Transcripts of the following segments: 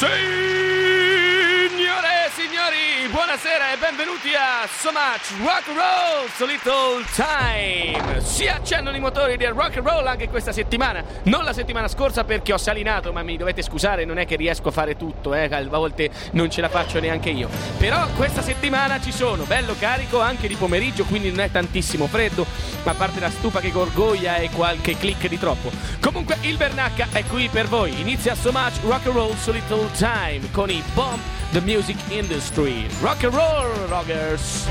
Signore e signori, buonasera e benvenuti a So Much Rock and Roll, So Little Time. Si accendono i motori del rock and roll anche questa settimana. Non la settimana scorsa perché ho salinato, ma mi dovete scusare, non è che riesco a fare tutto, a volte non ce la faccio neanche io. Però questa settimana ci sono, bello carico anche di pomeriggio, quindi non è tantissimo freddo, ma a parte la stufa che gorgoglia e qualche click di troppo. Comunque il Bernacca è qui per voi. Inizia So Much Rock and Roll, So Little Time con i Bomb the Music Industry. Rock and roll, rockers.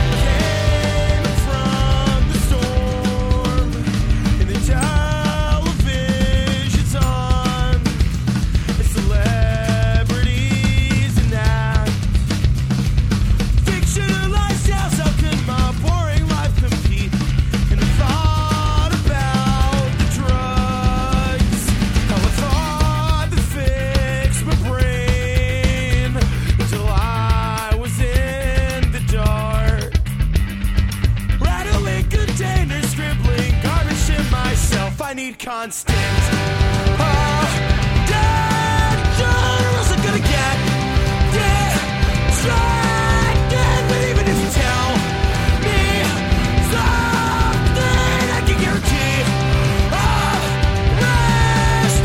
I need constant danger, else I'm gonna get distracted. But even if you tell me something, I can guarantee I'll rest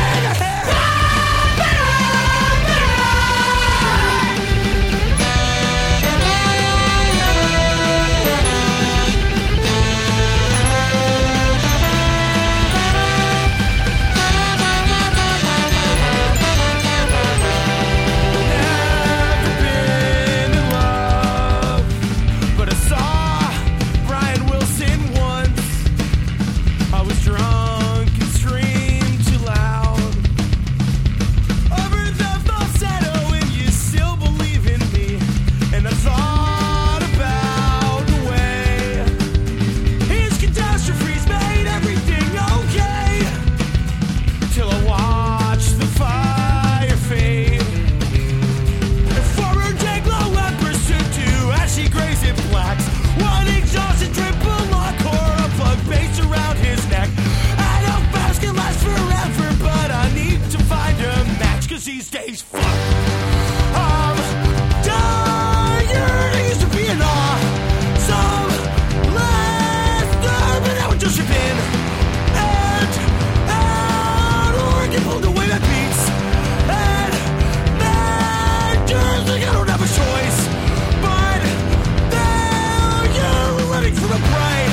these days, fuck. I'm tired. I used to be an awesome listener, but now I'm just in and out, or I get pulled away by beats and managers. Like I don't have a choice, but failure, running from a bright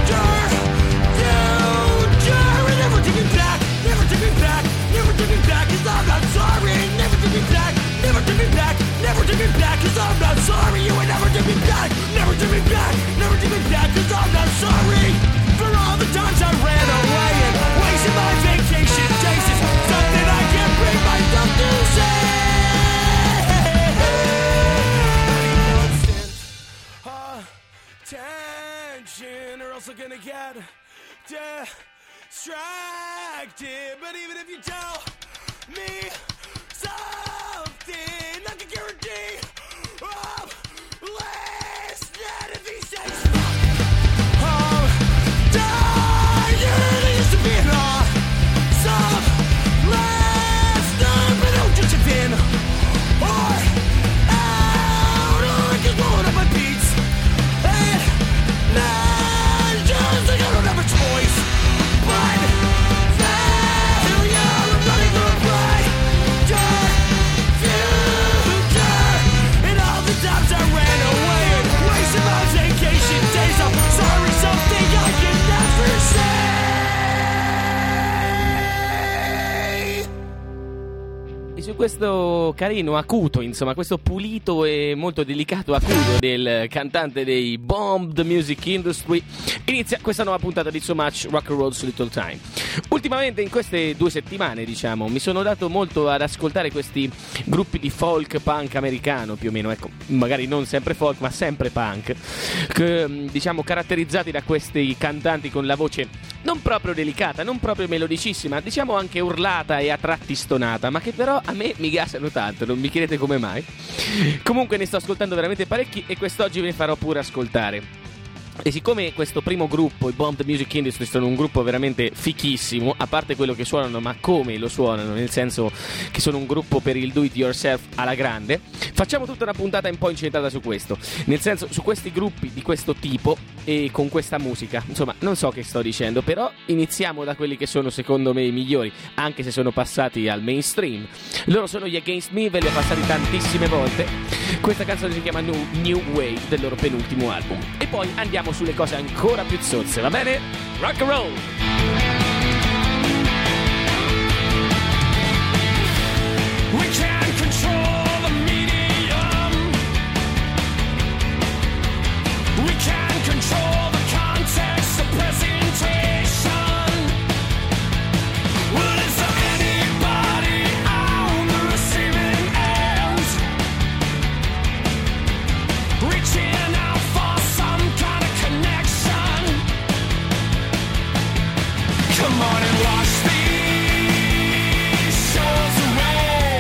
future, and never taking back, never taking back, never taking back, 'cause I'm not sorry. Never take me back, never take me back, never take me back, 'cause I'm not sorry. You would never take me back, never take me back, never take me back, 'cause I'm not sorry. For all the times I ran away and wasted my vacation days is something I can't bring myself to say. Constant attention, or else I'm gonna get distracted. But even if you tell me something, I can guarantee I'm listening to these days. I'm tired. I used to be an awesome listener, but now just have in or out, or I can roll up my beats and just like I don't have a choice, but failure, I'm running from a bright future, and all the times I ran away and wasted my vacation days. I'm sorry, something I can never say. E su questo carino acuto, insomma, questo pulito e molto delicato acuto del cantante dei Bomb the Music Industry, inizia questa nuova puntata di So Much Rock and Roll, So Little Time. Ultimamente in queste 2 settimane, diciamo, mi sono dato molto ad ascoltare questi gruppi di folk punk americano, più o meno, ecco, magari non sempre folk ma sempre punk, che, diciamo, caratterizzati da questi cantanti con la voce non proprio delicata, non proprio melodicissima, diciamo anche urlata e a tratti stonata, ma che però a me mi gasano tanto, non mi chiedete come mai. Comunque ne sto ascoltando veramente parecchi e quest'oggi ve ne farò pure ascoltare. E siccome questo primo gruppo, i Bomb the Music Industry, sono un gruppo veramente fichissimo, a parte quello che suonano, ma come lo suonano, nel senso che sono un gruppo per il do it yourself alla grande, facciamo tutta una puntata un po' incentrata su questo, nel senso su questi gruppi di questo tipo e con questa musica. Insomma, non so che sto dicendo, però iniziamo da quelli che sono secondo me i migliori, anche se sono passati al mainstream. Loro sono gli Against Me, ve li ho passati tantissime volte. Questa canzone si chiama New Way, del loro penultimo album. E poi andiamo sulle cose ancora più zozze, va bene? Rock and roll! We can't control the medium. We can't control the context of presentation. Well, is there anybody on the receiving end reaching out for some kind of connection? Come on and wash these shores away.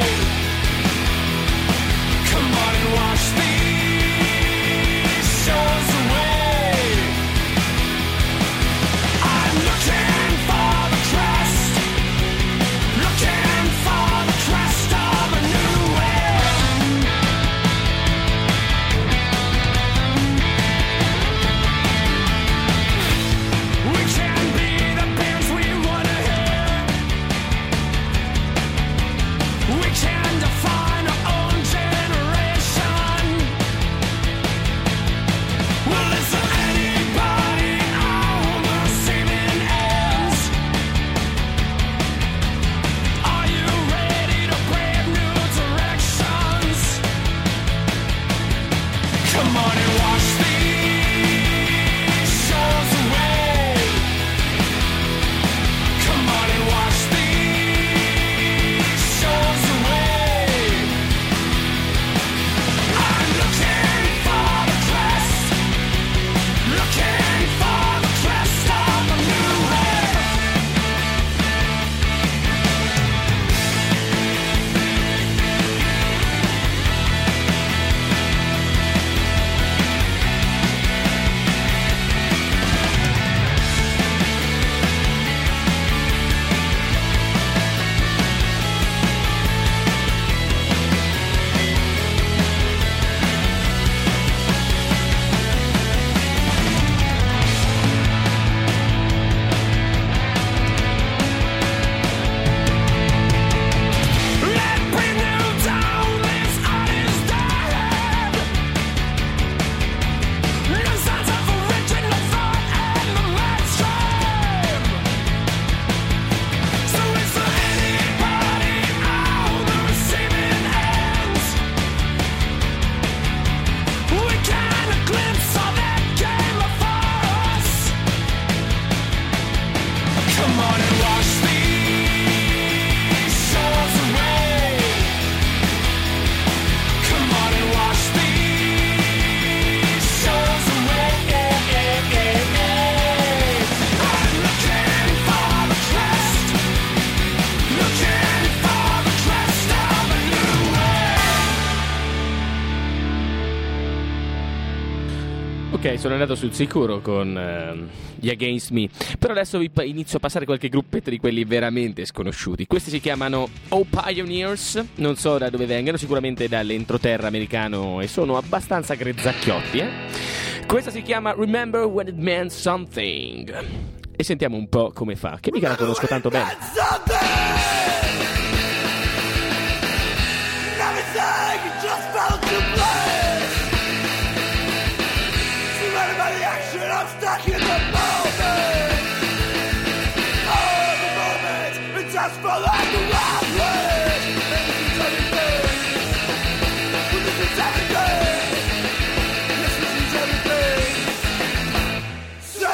Come on and wash these shores away. I'm looking for the crest, looking for the crest of a new wave. We can be the bands we wanna hear. We can define our own generation. Well, is there anybody on the receiving ends? Are you ready to brave new directions? Come on and wash these shores away. Come on and wash these shores away. I'm looking for the crest, looking for the crest of a new wave. Let me kneel down, this art is dead. No signs of original thought and the mainstream. So is there anybody on the receiving ends? We can a glimpse of that game before us. Come on and wash these shores away. Come on and wash these shores away. I'm looking for the crest, looking for the crest of a new wave. Ok, sono andato sul sicuro con gli Against Me, però adesso inizio a passare qualche gruppetto di quelli veramente sconosciuti. Questi si chiamano Oh Pioneers, non so da dove vengano, sicuramente dall'entroterra americano, e sono abbastanza grezzacchiotti, Questa si chiama Remember When It Meant Something, e sentiamo un po' come fa, che mica la conosco tanto bene. Everything just fell into place. Surrounded by the action, I'm stuck in the moment. Oh, the moment, it just felt like the right place. And this is everything. Well, this is everything. Yes, this is everything. So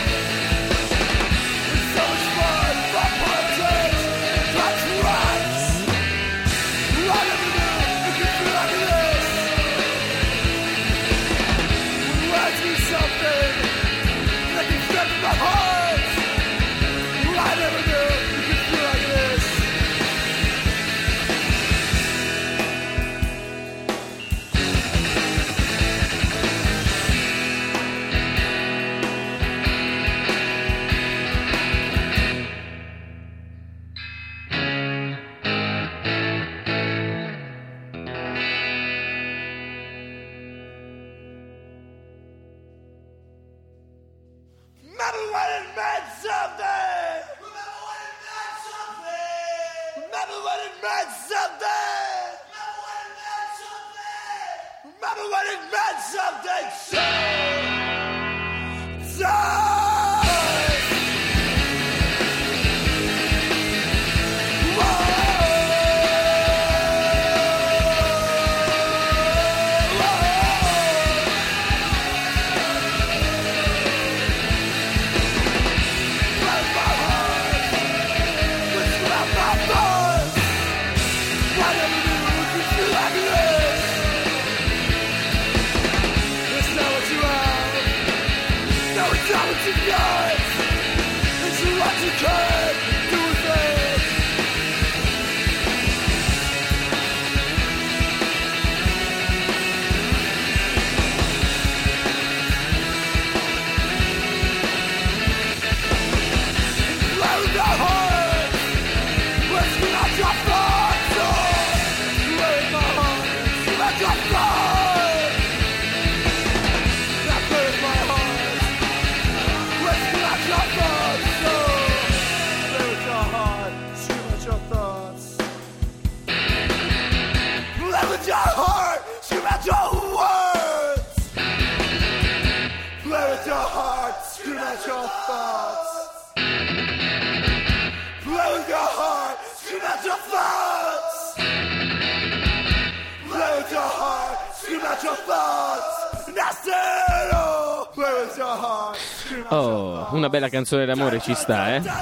so much fun, fun politics, touch rights. Oh, una bella canzone d'amore ci sta, eh?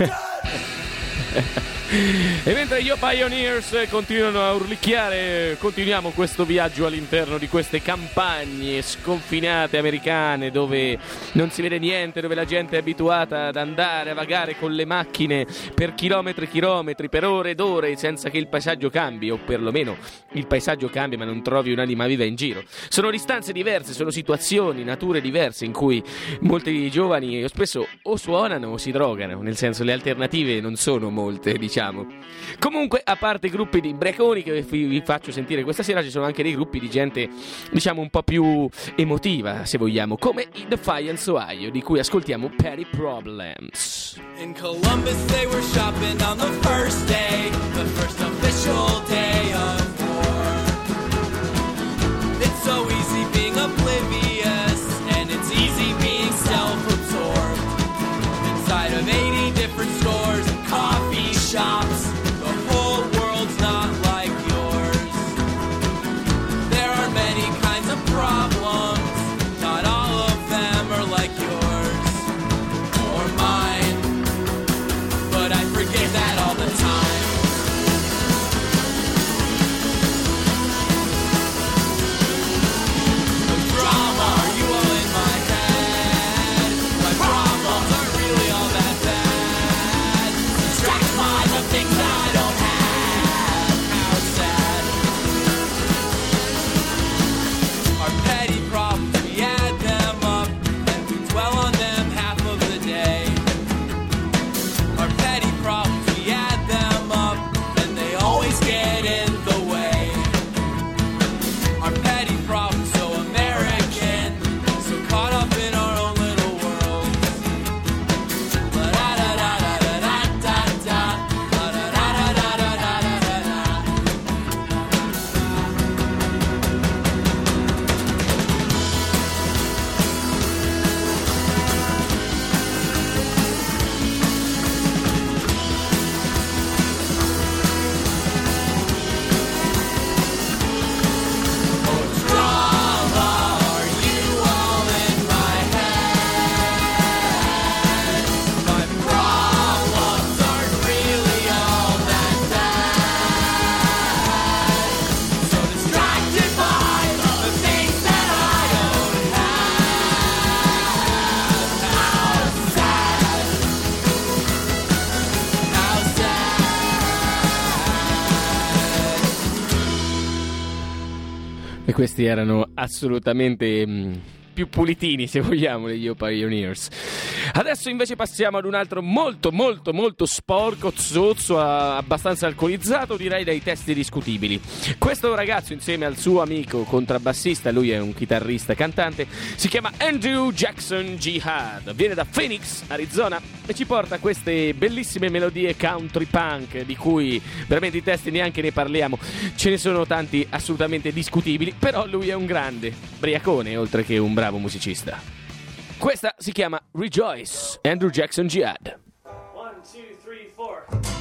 E mentre gli Pioneers continuano a urlicchiare, continuiamo questo viaggio all'interno di queste campagne sconfinate americane dove non si vede niente, dove la gente è abituata ad andare a vagare con le macchine per chilometri e chilometri, per ore ed ore, senza che il paesaggio cambi, o perlomeno il paesaggio cambia ma non trovi un'anima viva in giro. Sono distanze diverse, sono situazioni, nature diverse in cui molti giovani spesso o suonano o si drogano, nel senso le alternative non sono molte, diciamo. Comunque, a parte i gruppi di breconi che vi faccio sentire questa sera, ci sono anche dei gruppi di gente, diciamo, un po' più emotiva, se vogliamo, come i Defiance Ohio, di cui ascoltiamo Petty Problems. In Columbus they were shopping on the first day, the first official day of war. It's so easy being oblivious, and it's easy being self-absorbed. Inside of 80 different stores and coffee shops, the whole world's not like yours. There are many kinds of problems, not all of them are like yours or mine, but I forget that all the time. The drama, are you all in my head? My problems aren't really all that bad. Distract mind of things that I don't have. How sad. Our petty problems, we add them up, and we dwell on them half of the day. Our petty problems, we add them up, and they always get in the way. Our petty problems, so American, so caught up in our own little world. La-da-da-da-da-da-da-da-da, la-da-da-da-da-da-da-da-da. Drama, are you all in my head? My problems aren't really all that bad. So distracted by the things that I don't have. How sad. How sad. E questi erano assolutamente più pulitini, se vogliamo, degli O Pioneers. Adesso invece passiamo ad un altro molto molto molto sporco, zozzo, abbastanza alcolizzato, direi dai testi discutibili. Questo ragazzo, insieme al suo amico contrabbassista, lui è un chitarrista cantante, si chiama Andrew Jackson Jihad, viene da Phoenix, Arizona, e ci porta queste bellissime melodie country punk di cui veramente i testi neanche ne parliamo, ce ne sono tanti assolutamente discutibili, però lui è un grande briacone oltre che un bravo musicista. Questa si chiama Rejoice, Andrew Jackson Jihad. 1, 2, 3, 4.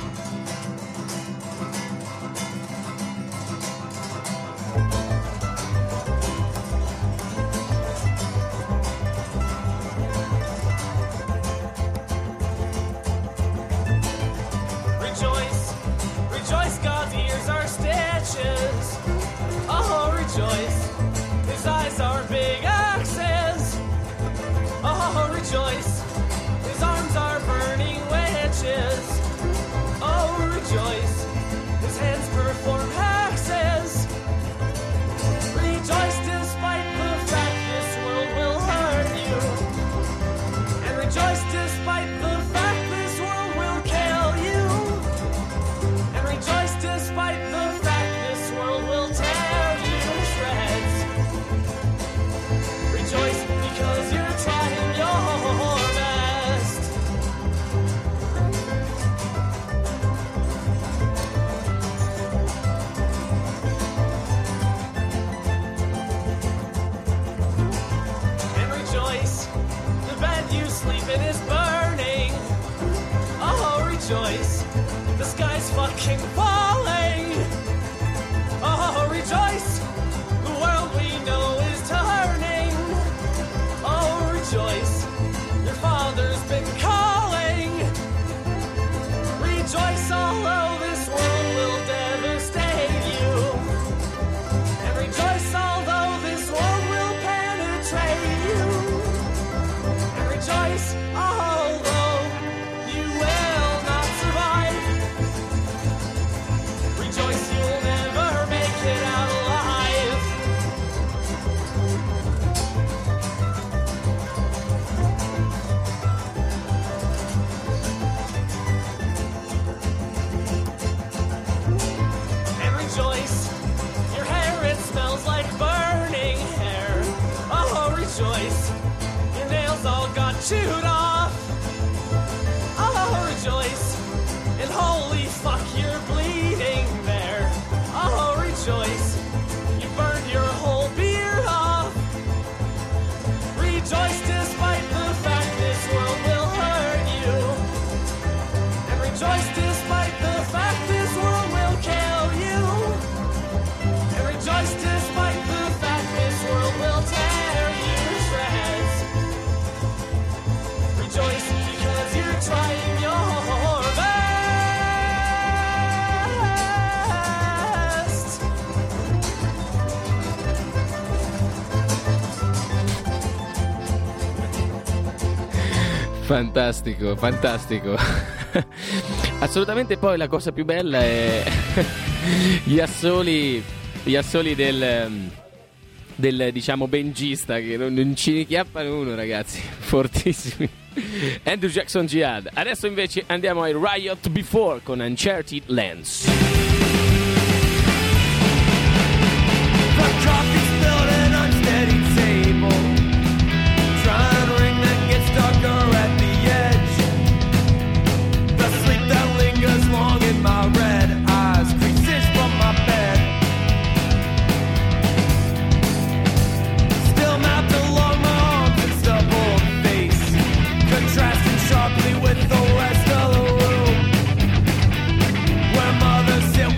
Rejoice, God's ears are stitches. Oh, rejoice, his eyes are big axes. Oh, rejoice, his arms are burning witches. Oh, rejoice, his hands perform hexes. Rejoice despite the fact this world will hurt you. And rejoice despite the fact this world will kill you. Rejoice despite the fact this world will tear you to shreds. Rejoice because you're trying your best. And rejoice, the bed you sleep in is burning. Oh, rejoice, the sky's fucking falling. Oh, rejoice, the world we know is turning. Oh, rejoice, your father's been calling. Rejoice, although this world will devastate you. And rejoice, although this world will penetrate you. And rejoice, although you will not survive. Rejoice, you'll never make it out alive. And rejoice, your hair, it smells like burning hair. Oh, rejoice, your nails all got chewed off. Oh, rejoice, and holy fuck, you're bleeding there. Oh, rejoice, you burned your whole beard off. Rejoice despite the fact this world will hurt you. And rejoice despite the fact this world will kill you. And rejoice despite the fact this world will tear you to shreds. Rejoice because you're trying your best. Fantastico, fantastico. Assolutamente, poi la cosa più bella è gli assoli del diciamo bengista, che non ci richiappano uno, ragazzi, fortissimi. Andrew Jackson Jihad. Adesso invece andiamo ai Riot Before con Uncharted Lands. The coffee spilled an unsteady table. Trying to ring that gets darker at the edge. The sleep that lingers long in my red eyes creases from my bed. Still mapped along my arms and stubbled face, contrasting sharply with the rest of the room, where mothers sit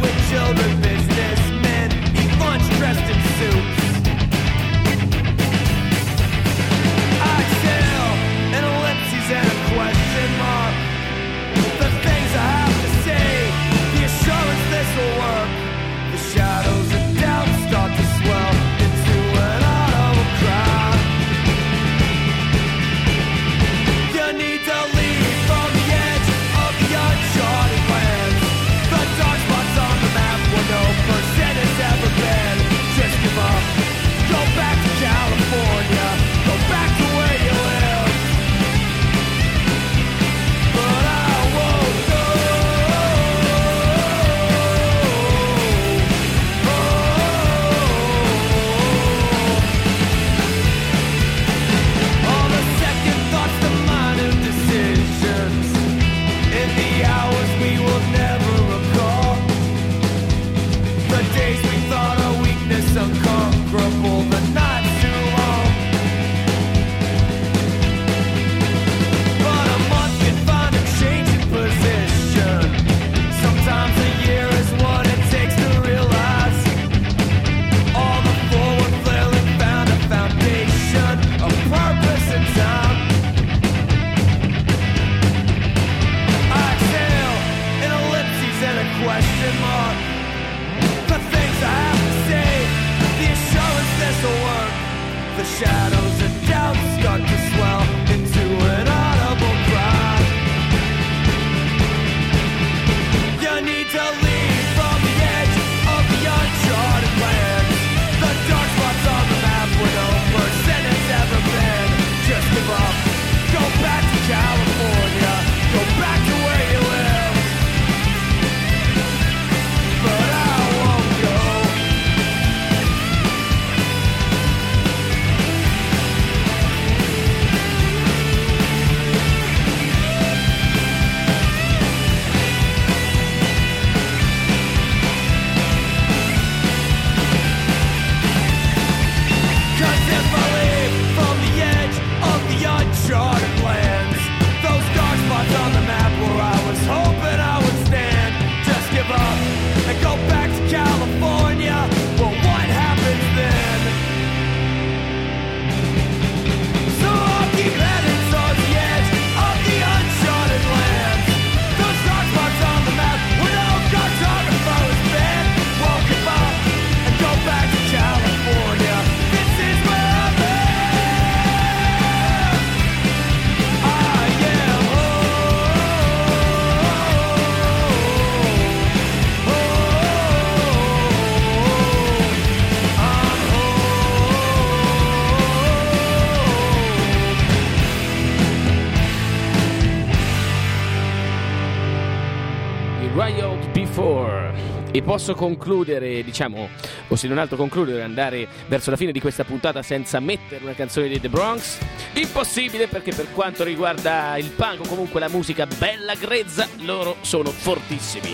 Wild Before. E posso concludere, diciamo, o se non altro concludere, andare verso la fine di questa puntata senza mettere una canzone di The Bronx? Impossibile, perché per quanto riguarda il punk o comunque la musica bella grezza, loro sono fortissimi.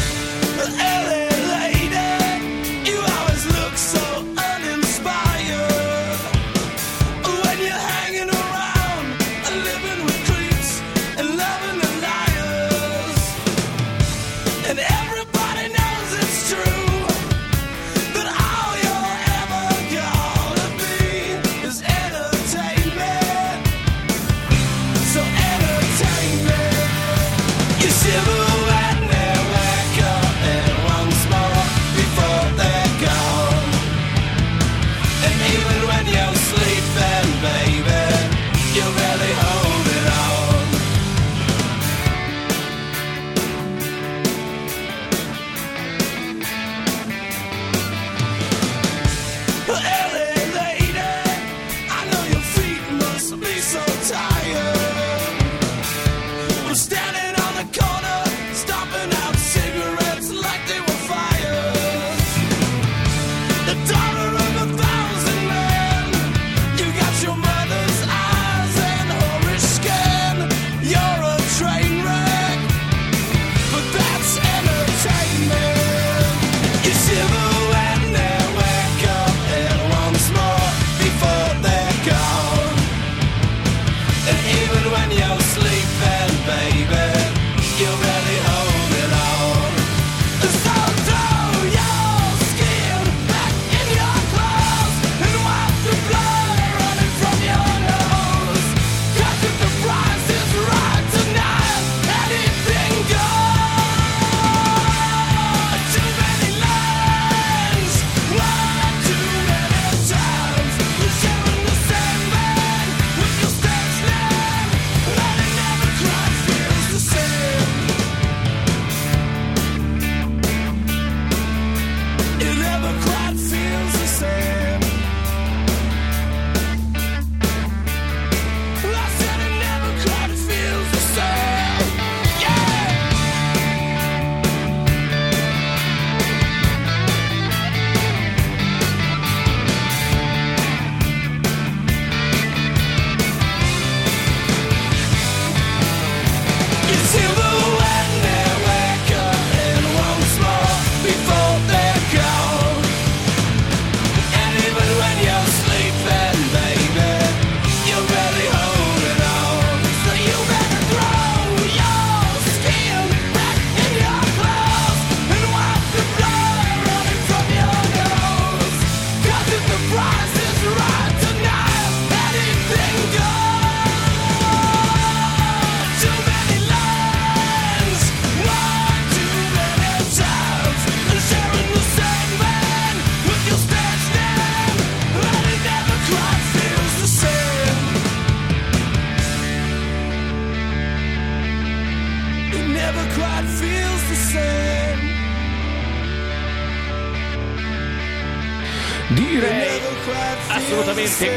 Direi assolutamente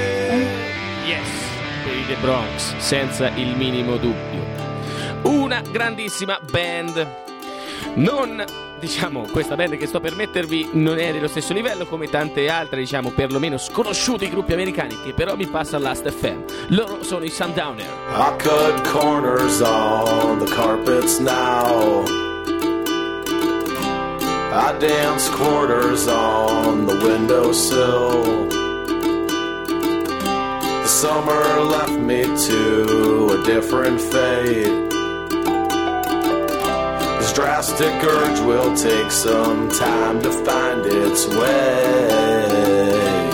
yes per i The Bronx, senza il minimo dubbio. Una grandissima band. Non, diciamo, questa band che sto per mettervi non è dello stesso livello come tante altre, diciamo, perlomeno sconosciuti gruppi americani, che però mi passa all'Last.fm. Loro sono i Sundowner. I cut corners on the carpets now. I dance quarters on the windowsill. The summer left me to a different fate. This drastic urge will take some time to find its way.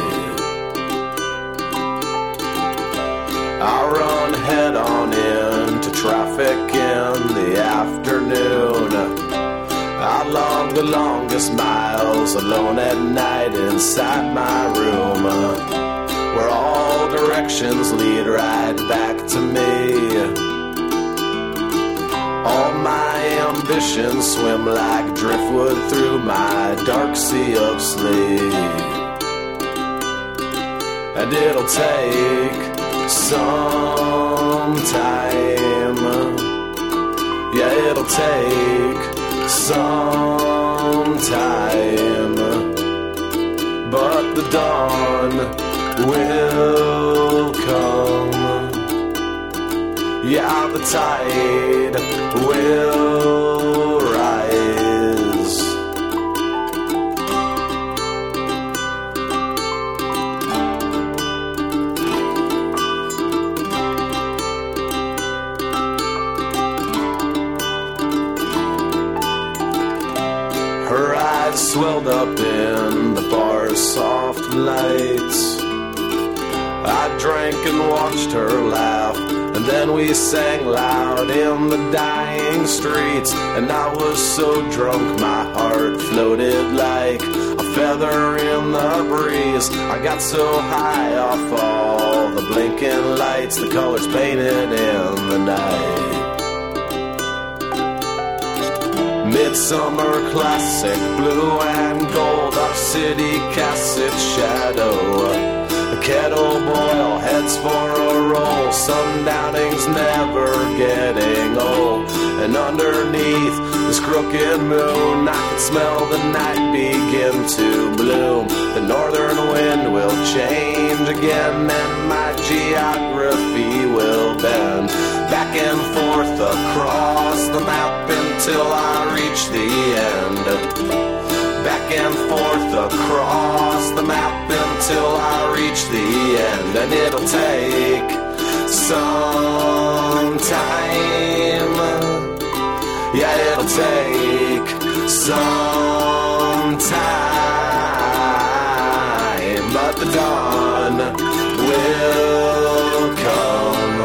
I run head on into traffic in the afternoon. I log the longest miles alone at night inside my room, where all directions lead right back to me. All my ambitions swim like driftwood through my dark sea of sleep. And it'll take some time. Yeah, it'll take sometime, but the dawn will come. Yeah, the tide will rise. Her eyes swelled up in the bar's soft lights. I drank and watched her laugh, and then we sang loud in the dying streets. And I was so drunk my heart floated like a feather in the breeze. I got so high off all the blinking lights, the colors painted in the night. Midsummer classic, blue and gold, our city casts its shadow. The kettle boil heads for a roll, sundowning's never getting old. And underneath this crooked moon, I can smell the night begin to bloom. The northern wind will change again, and my geography will bend back and forth across the map until I reach the end. Back and forth across the map until I reach the end. And it'll take some time. Yeah, it'll take some time, but the dawn will come.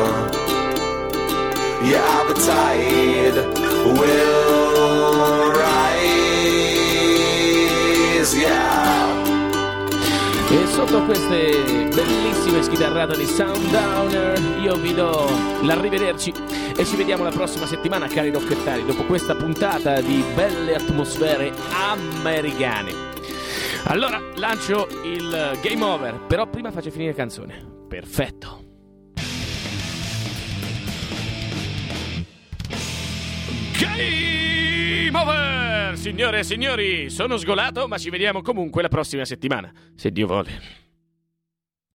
Yeah, the tide will rise. Yeah. E sotto queste bellissime schitarrate di Sundowner io vi do l'arrivederci e ci vediamo la prossima settimana, cari rockettari, dopo questa puntata di belle atmosfere americane. Allora lancio il game over, però prima faccio finire la canzone. Perfetto. Game over! Signore e signori, sono sgolato, ma ci vediamo comunque la prossima settimana, se Dio vuole.